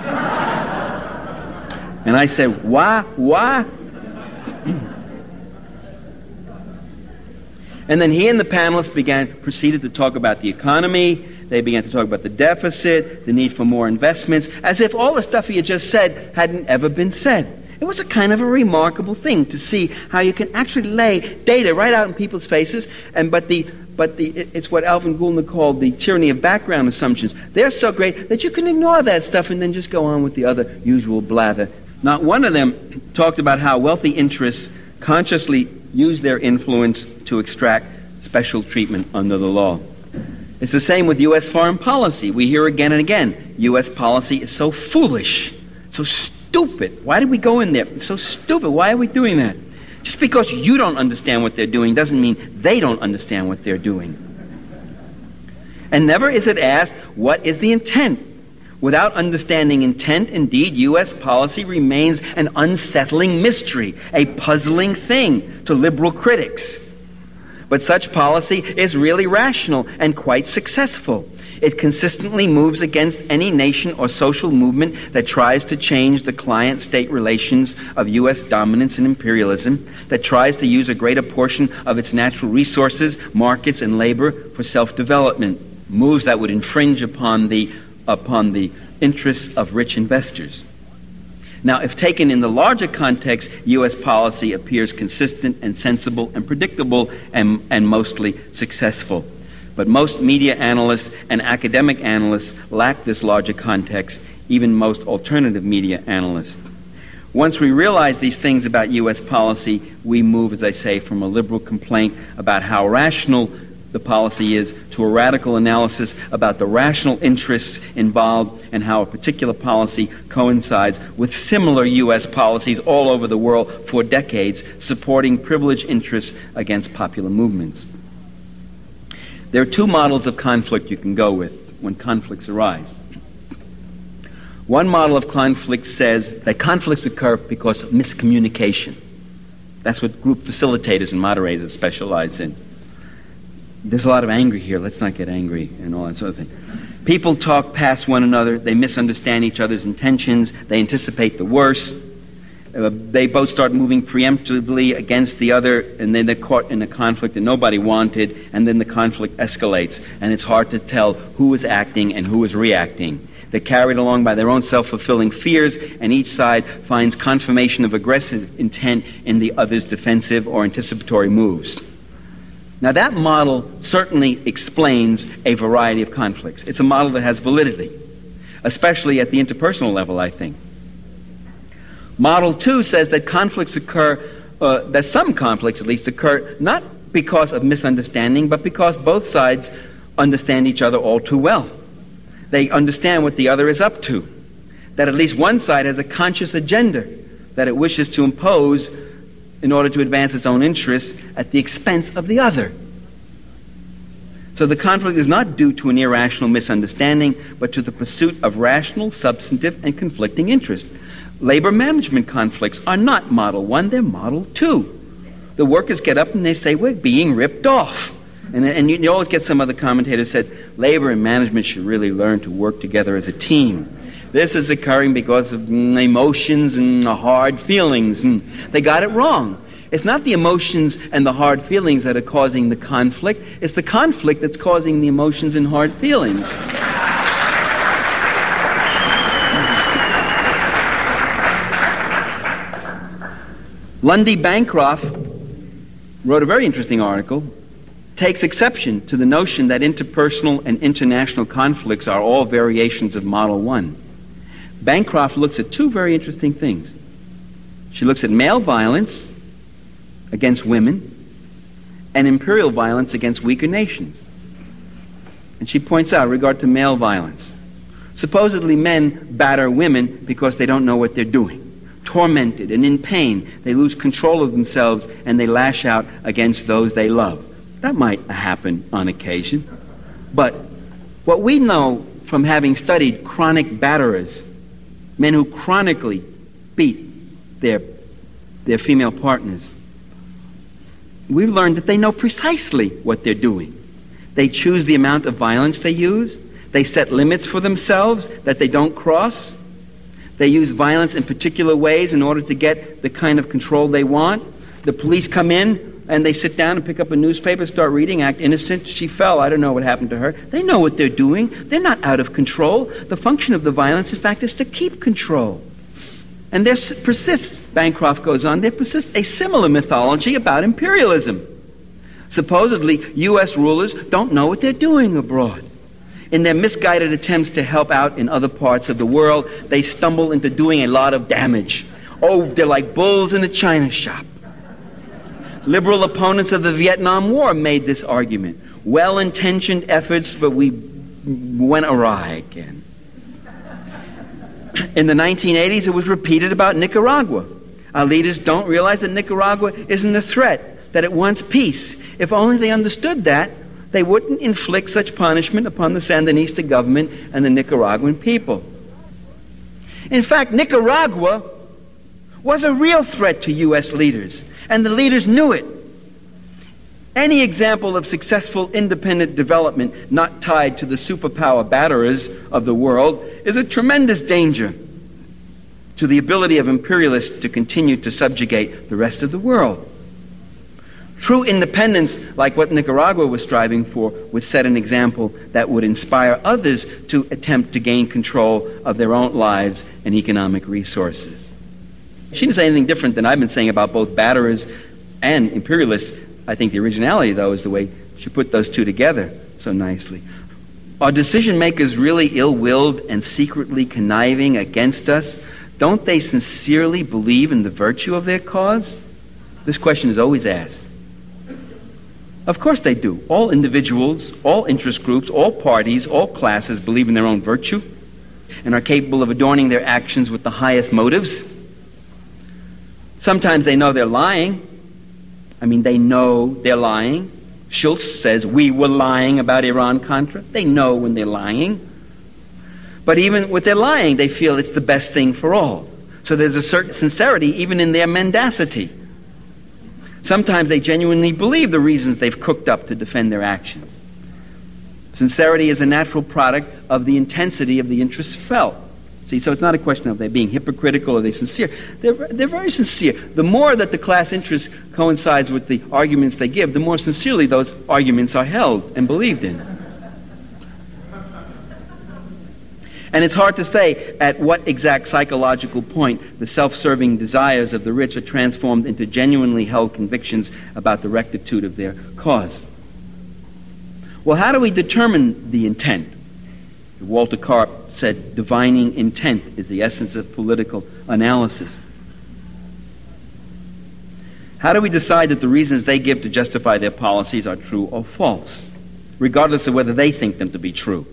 And I said, why, why? And then he and the panelists began, proceeded to talk about the economy. They began to talk about the deficit, the need for more investments, as if all the stuff he had just said hadn't ever been said. It was a kind of a remarkable thing to see how you can actually lay data right out in people's faces, and but the but the it's what Alvin Goulden called the tyranny of background assumptions. They're so great that you can ignore that stuff and then just go on with the other usual blather. Not one of them talked about how wealthy interests consciously use their influence to extract special treatment under the law. It's the same with U S foreign policy. We hear again and again, U S policy is so foolish, so stupid. Why did we go in there? It's so stupid. Why are we doing that? Just because you don't understand what they're doing doesn't mean they don't understand what they're doing. And never is it asked, what is the intent? Without understanding intent, indeed, U S policy remains an unsettling mystery, a puzzling thing to liberal critics. But such policy is really rational and quite successful. It consistently moves against any nation or social movement that tries to change the client-state relations of U S dominance and imperialism, that tries to use a greater portion of its natural resources, markets, and labor for self-development, moves that would infringe upon the upon the interests of rich investors. Now, if taken in the larger context, U S policy appears consistent and sensible and predictable and, and mostly successful. But most media analysts and academic analysts lack this larger context, even most alternative media analysts. Once we realize these things about U S policy, we move, as I say, from a liberal complaint about how rational the policy is to a radical analysis about the rational interests involved and how a particular policy coincides with similar U S policies all over the world for decades, supporting privileged interests against popular movements. There are two models of conflict you can go with when conflicts arise. One model of conflict says that conflicts occur because of miscommunication. That's what group facilitators and moderators specialize in. There's a lot of anger here, let's not get angry, and all that sort of thing. People talk past one another, they misunderstand each other's intentions, they anticipate the worst, uh, they both start moving preemptively against the other, and then they're caught in a conflict that nobody wanted, and then the conflict escalates, and it's hard to tell who is acting and who is reacting. They're carried along by their own self-fulfilling fears, and each side finds confirmation of aggressive intent in the other's defensive or anticipatory moves. Now, that model certainly explains a variety of conflicts. It's a model that has validity, especially at the interpersonal level, I think. Model two says that conflicts occur, uh, that some conflicts at least occur not because of misunderstanding, but because both sides understand each other all too well. They understand what the other is up to, that at least one side has a conscious agenda that it wishes to impose in order to advance its own interests at the expense of the other. So the conflict is not due to an irrational misunderstanding, but to the pursuit of rational, substantive, and conflicting interests. Labor management conflicts are not model one, they're model two. The workers get up and they say, we're being ripped off. And, and you, you always get some other commentator said, labor and management should really learn to work together as a team. This is occurring because of mm, emotions and uh, hard feelings. And they got it wrong. It's not the emotions and the hard feelings that are causing the conflict. It's the conflict that's causing the emotions and hard feelings. Lundy Bancroft wrote a very interesting article, takes exception to the notion that interpersonal and international conflicts are all variations of Model one. Bancroft looks at two very interesting things. She looks at male violence against women and imperial violence against weaker nations. And she points out, in regard to male violence, supposedly men batter women because they don't know what they're doing. Tormented and in pain, they lose control of themselves and they lash out against those they love. That might happen on occasion. But what we know from having studied chronic batterers, men who chronically beat their, their female partners, we've learned that they know precisely what they're doing. They choose the amount of violence they use. They set limits for themselves that they don't cross. They use violence in particular ways in order to get the kind of control they want. The police come in and they sit down and pick up a newspaper, start reading, act innocent. She fell. I don't know what happened to her. They know what they're doing. They're not out of control. The function of the violence, in fact, is to keep control. And there persists, Bancroft goes on, there persists a similar mythology about imperialism. Supposedly, U S rulers don't know what they're doing abroad. In their misguided attempts to help out in other parts of the world, they stumble into doing a lot of damage. Oh, they're like bulls in a china shop. Liberal opponents of the Vietnam War made this argument. Well-intentioned efforts, but we went awry again. In the nineteen eighties, it was repeated about Nicaragua. Our leaders don't realize that Nicaragua isn't a threat, that it wants peace. If only they understood that, they wouldn't inflict such punishment upon the Sandinista government and the Nicaraguan people. In fact, Nicaragua was a real threat to U S leaders, and the leaders knew it. Any example of successful independent development not tied to the superpower batterers of the world is a tremendous danger to the ability of imperialists to continue to subjugate the rest of the world. True independence, like what Nicaragua was striving for, would set an example that would inspire others to attempt to gain control of their own lives and economic resources. She didn't say anything different than I've been saying about both batterers and imperialists. I think the originality, though, is the way she put those two together so nicely. Are decision makers really ill-willed and secretly conniving against us? Don't they sincerely believe in the virtue of their cause? This question is always asked. Of course they do. All individuals, all interest groups, all parties, all classes believe in their own virtue and are capable of adorning their actions with the highest motives. Sometimes they know they're lying. I mean, they know they're lying. Schultz says, we were lying about Iran-Contra. They know when they're lying. But even with their lying, they feel it's the best thing for all. So there's a certain sincerity even in their mendacity. Sometimes they genuinely believe the reasons they've cooked up to defend their actions. Sincerity is a natural product of the intensity of the interests felt. See, so it's not a question of they being hypocritical or they sincere. They're, they're very sincere. The more that the class interest coincides with the arguments they give, the more sincerely those arguments are held and believed in. And it's hard to say at what exact psychological point the self-serving desires of the rich are transformed into genuinely held convictions about the rectitude of their cause. Well, how do we determine the intent? Walter Karp said, divining intent is the essence of political analysis. How do we decide that the reasons they give to justify their policies are true or false, regardless of whether they think them to be true?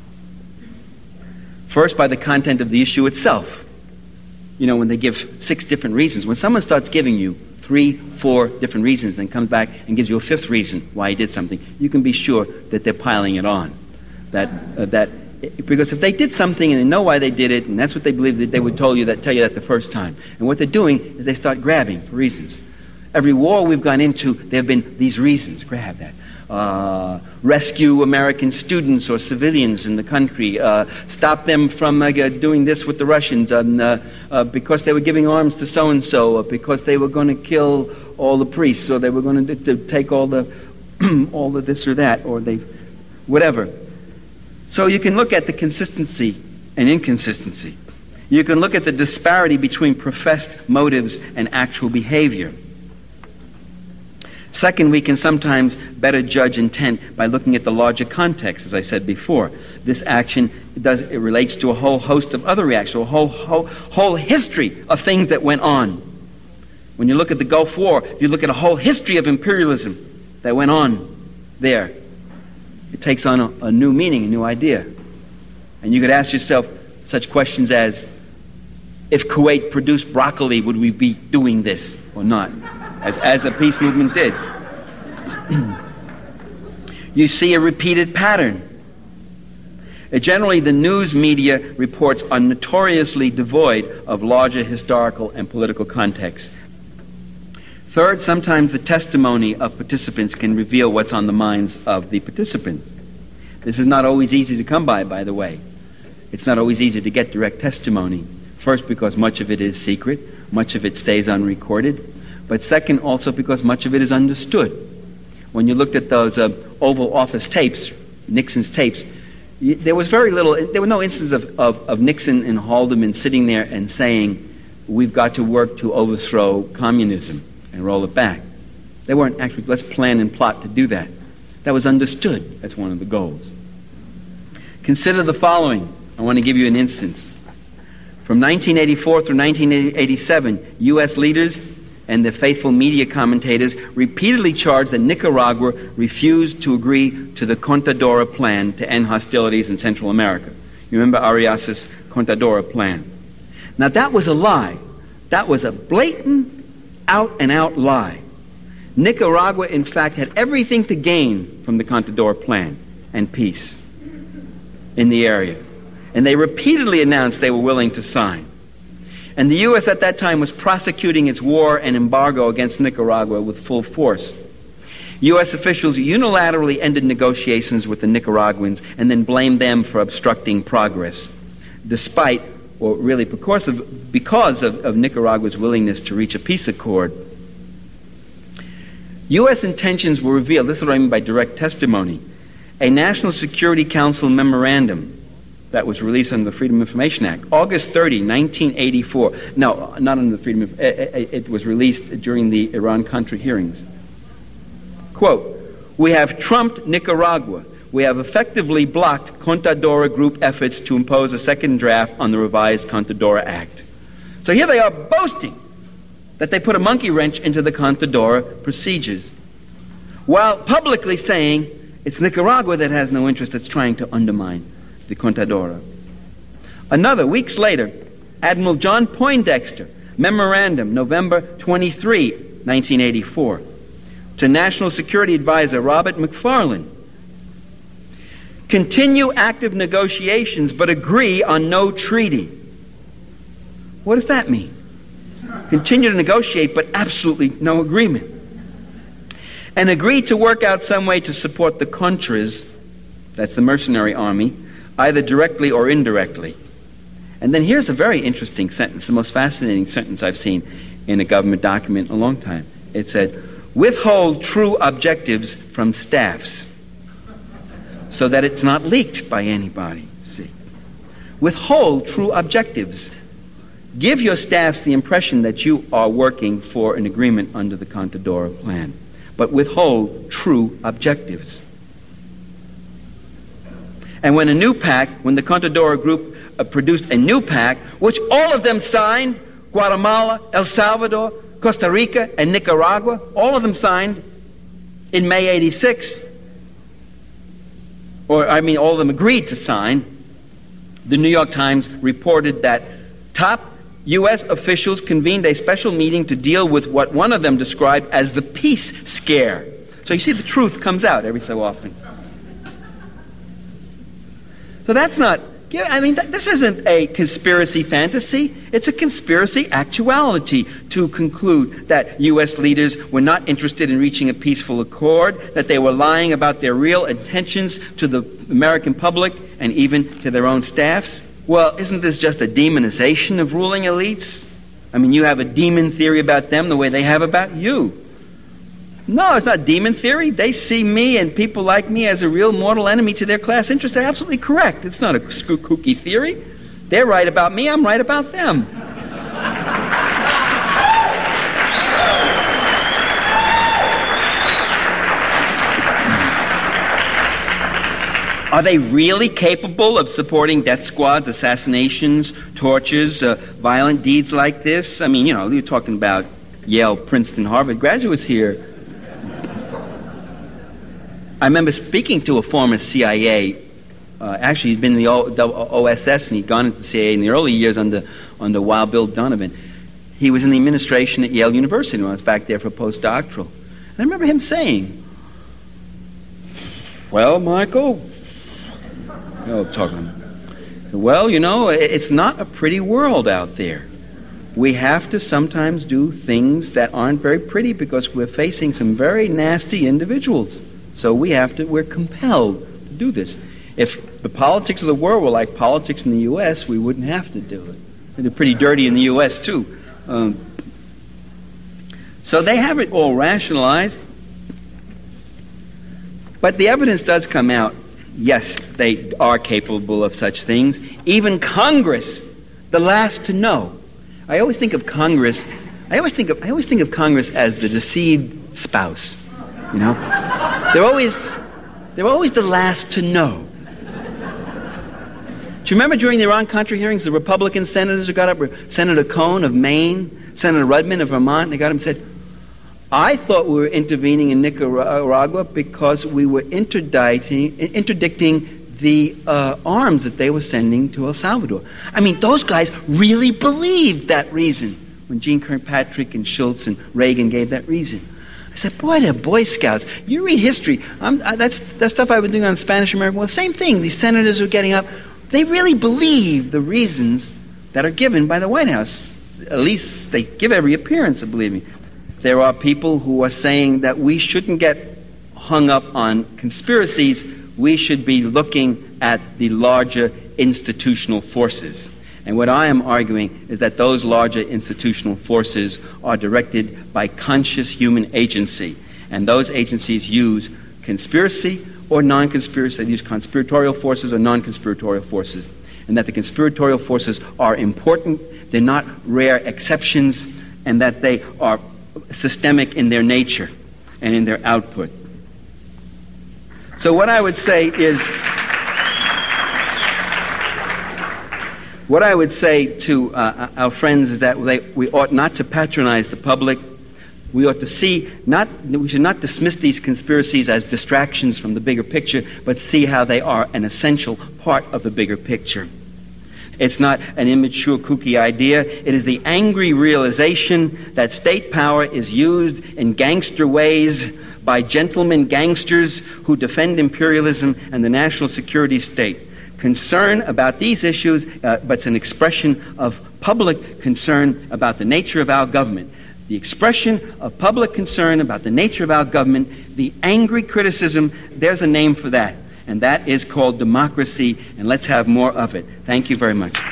First, by the content of the issue itself. You know, when they give six different reasons, when someone starts giving you three, four different reasons and comes back and gives you a fifth reason why he did something, you can be sure that they're piling it on. That, uh, that, because if they did something and they know why they did it, and that's what they believe, that they would tell you that, tell you that the first time. And what they're doing is they start grabbing for reasons. Every war we've gone into, there have been these reasons. Grab that. Uh, rescue American students or civilians in the country, uh, stop them from uh, doing this with the Russians um, uh, uh, because they were giving arms to so-and-so, or because they were going to kill all the priests, or they were going to, to take all the all the this or that, or they, whatever. So you can look at the consistency and inconsistency. You can look at the disparity between professed motives and actual behavior. Second, we can sometimes better judge intent by looking at the larger context, as I said before. This action does it relates to a whole host of other reactions, a whole, whole, whole history of things that went on. When you look at the Gulf War, you look at a whole history of imperialism that went on there. It takes on a, a new meaning, a new idea. And you could ask yourself such questions as, if Kuwait produced broccoli, would we be doing this or not? As, as the peace movement did. You see a repeated pattern. Uh, generally, the news media reports are notoriously devoid of larger historical and political context. Third, sometimes the testimony of participants can reveal what's on the minds of the participants. This is not always easy to come by, by the way. It's not always easy to get direct testimony. First, because much of it is secret, much of it stays unrecorded, but second, also because much of it is understood. When you looked at those uh, Oval Office tapes, Nixon's tapes, y- there was very little, there were no instances of, of, of Nixon and Haldeman sitting there and saying, we've got to work to overthrow communism and roll it back. They weren't actually, let's plan and plot to do that. That was understood as one of the goals. Consider the following. I want to give you an instance. From nineteen eighty-four through nineteen eighty-seven, U S leaders and the faithful media commentators repeatedly charged that Nicaragua refused to agree to the Contadora plan to end hostilities in Central America. You remember Arias's Contadora plan. Now that was a lie. That was a blatant, out-and-out lie. Nicaragua, in fact, had everything to gain from the Contadora plan and peace in the area. And they repeatedly announced they were willing to sign. And the U S at that time was prosecuting its war and embargo against Nicaragua with full force. U S officials unilaterally ended negotiations with the Nicaraguans and then blamed them for obstructing progress, despite, or really because of, because of, of Nicaragua's willingness to reach a peace accord. U S intentions were revealed. This is what I mean by direct testimony. A National Security Council memorandum that was released under the Freedom of Information Act, August thirtieth, nineteen eighty-four. No, not under the Freedom of... It was released during the Iran-Contra hearings. Quote, we have trumped Nicaragua. We have effectively blocked Contadora Group efforts to impose a second draft on the revised Contadora Act. So here they are boasting that they put a monkey wrench into the Contadora procedures, while publicly saying it's Nicaragua that has no interest, that's trying to undermine the Contadora. Another, weeks later, Admiral John Poindexter, memorandum, November twenty-third, nineteen eighty-four, to National Security Advisor Robert McFarlane. Continue active negotiations, but agree on no treaty. What does that mean? Continue to negotiate, but absolutely no agreement. And agree to work out some way to support the Contras, that's the mercenary army, either directly or indirectly. And then here's a very interesting sentence, the most fascinating sentence I've seen in a government document in a long time. It said, withhold true objectives from staffs so that it's not leaked by anybody. See, withhold true objectives. Give your staffs the impression that you are working for an agreement under the Contadora plan, but withhold true objectives. And when a new pact, when the Contadora Group uh, produced a new pact, which all of them signed, Guatemala, El Salvador, Costa Rica, and Nicaragua, all of them signed in May eighty-six, or I mean all of them agreed to sign, the New York Times reported that top U S officials convened a special meeting to deal with what one of them described as the peace scare. So you see, the truth comes out every so often. So that's not, I mean, this isn't a conspiracy fantasy. It's a conspiracy actuality to conclude that U S leaders were not interested in reaching a peaceful accord, that they were lying about their real intentions to the American public and even to their own staffs. Well, isn't this just a demonization of ruling elites? I mean, you have a demon theory about them the way they have about you. No, it's not demon theory. They see me and people like me as a real mortal enemy to their class interest. They're absolutely correct. It's not a kooky theory. They're right about me. I'm right about them. Are they really capable of supporting death squads, assassinations, tortures, uh, violent deeds like this? I mean, you know, you're talking about Yale, Princeton, Harvard graduates here. I remember speaking to a former C I A. Uh, actually, he'd been in the o- O S S and he'd gone into the C I A in the early years under, under Wild Bill Donovan. He was in the administration at Yale University when I was back there for postdoctoral. And I remember him saying, well, Michael, you know, talking, well, you know, it's not a pretty world out there. We have to sometimes do things that aren't very pretty because we're facing some very nasty individuals. So we have to, we're compelled to do this. If the politics of the world were like politics in the U S, we wouldn't have to do it. And they're pretty dirty in the U S too. Um, so they have it all rationalized. But the evidence does come out. Yes, they are capable of such things. Even Congress, the last to know. I always think of Congress, I always think of, I always think of Congress as the deceived spouse. You know? They're always, they're always the last to know. Do you remember during the Iran-Contra hearings, the Republican senators who got up, Senator Cohn of Maine, Senator Rudman of Vermont, they got up and said, I thought we were intervening in Nicaragua because we were interdicting, interdicting the uh, arms that they were sending to El Salvador. I mean, those guys really believed that reason when Gene Kirkpatrick and Schultz and Reagan gave that reason. I said, boy, they're Boy Scouts. You read history. I'm, I, that's that stuff I've been doing on Spanish-American War. Same thing. These senators who are getting up, they really believe the reasons that are given by the White House. At least they give every appearance of believing. There are people who are saying that we shouldn't get hung up on conspiracies. We should be looking at the larger institutional forces. And what I am arguing is that those larger institutional forces are directed by conscious human agency. And those agencies use conspiracy or non-conspiracy. They use conspiratorial forces or non-conspiratorial forces. And that the conspiratorial forces are important, they're not rare exceptions, and that they are systemic in their nature and in their output. So what I would say is, what I would say to uh, our friends is that they, we ought not to patronize the public. We ought to see, not, we should not dismiss these conspiracies as distractions from the bigger picture, but see how they are an essential part of the bigger picture. It's not an immature, kooky idea. It is the angry realization that state power is used in gangster ways by gentlemen gangsters who defend imperialism and the national security state. Concern about these issues, uh, but it's an expression of public concern about the nature of our government. The expression of public concern about the nature of our government, the angry criticism, there's a name for that. And that is called democracy, and let's have more of it. Thank you very much.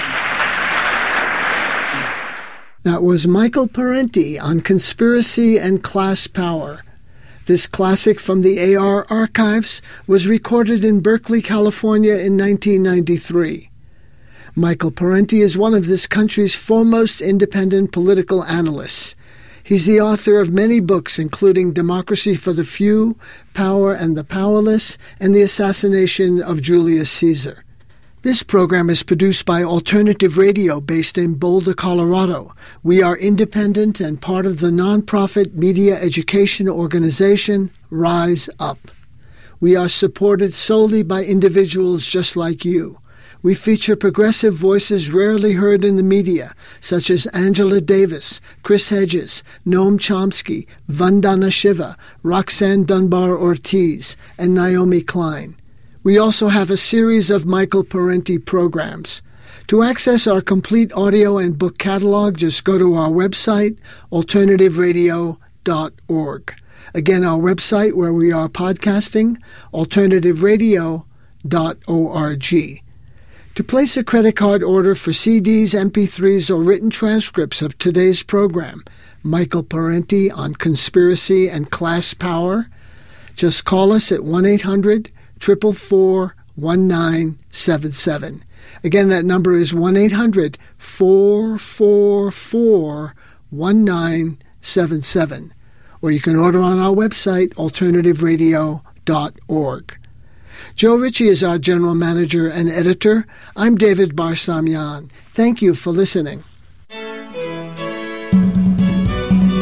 That was Michael Parenti on conspiracy and class power. This classic from the A R archives was recorded in Berkeley, California in nineteen ninety-three. Michael Parenti is one of this country's foremost independent political analysts. He's the author of many books, including Democracy for the Few, Power and the Powerless, and The Assassination of Julius Caesar. This program is produced by Alternative Radio based in Boulder, Colorado. We are independent and part of the nonprofit media education organization Rise Up. We are supported solely by individuals just like you. We feature progressive voices rarely heard in the media, such as Angela Davis, Chris Hedges, Noam Chomsky, Vandana Shiva, Roxanne Dunbar-Ortiz, and Naomi Klein. We also have a series of Michael Parenti programs. To access our complete audio and book catalog, just go to our website, alternative radio dot org. Again, our website where we are podcasting, alternative radio dot org. To place a credit card order for C Ds, M P threes, or written transcripts of today's program, Michael Parenti on Conspiracy and Class Power, just call us at one eight hundred, four four four, one nine seven seven. Again, that number is one eight hundred, four four four, one nine seven seven. Or you can order on our website, alternative radio dot org. Joe Ritchie is our general manager and editor. I'm David Barsamian. Thank you for listening.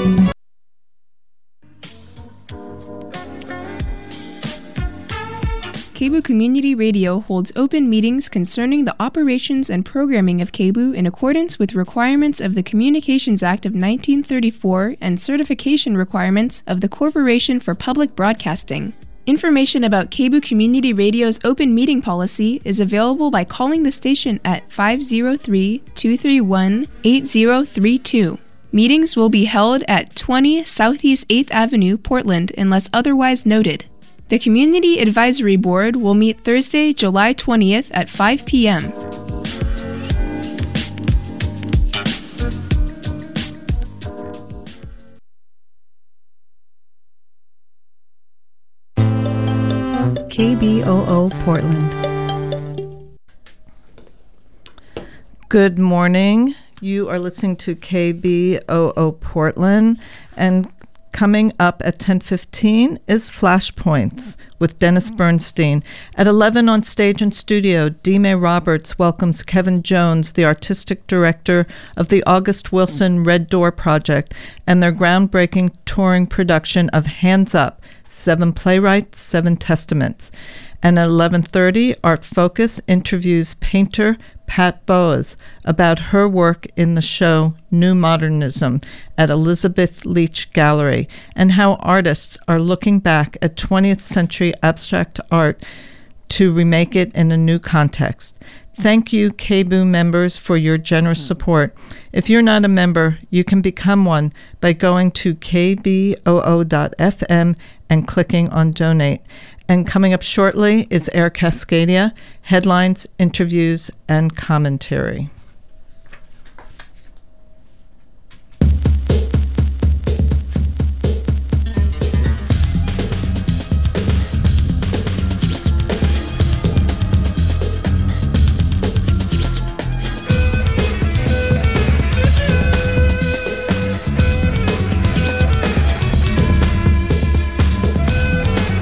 K B U Community Radio holds open meetings concerning the operations and programming of K B U in accordance with requirements of the Communications Act of nineteen thirty-four and certification requirements of the Corporation for Public Broadcasting. Information about K B U Community Radio's open meeting policy is available by calling the station at five oh three, two three one, eight oh three two. Meetings will be held at twenty Southeast eighth Avenue, Portland, unless otherwise noted. The Community Advisory Board will meet Thursday, July twentieth at five p.m. K B O O Portland. Good morning. You are listening to K B O O Portland, and coming up at ten fifteen is Flashpoints with Dennis Bernstein. At eleven on stage and studio, D-May Roberts welcomes Kevin Jones, the artistic director of the August Wilson Red Door Project, and their groundbreaking touring production of Hands Up, Seven Playwrights, Seven Testaments. And at eleven thirty, Art Focus interviews painter Pat Boas about her work in the show New Modernism at Elizabeth Leach Gallery, and how artists are looking back at twentieth century abstract art to remake it in a new context. Thank you, K B U members, for your generous support. If you're not a member, you can become one by going to k b o o dot f m and clicking on Donate. And coming up shortly is Air Cascadia, headlines, interviews, and commentary.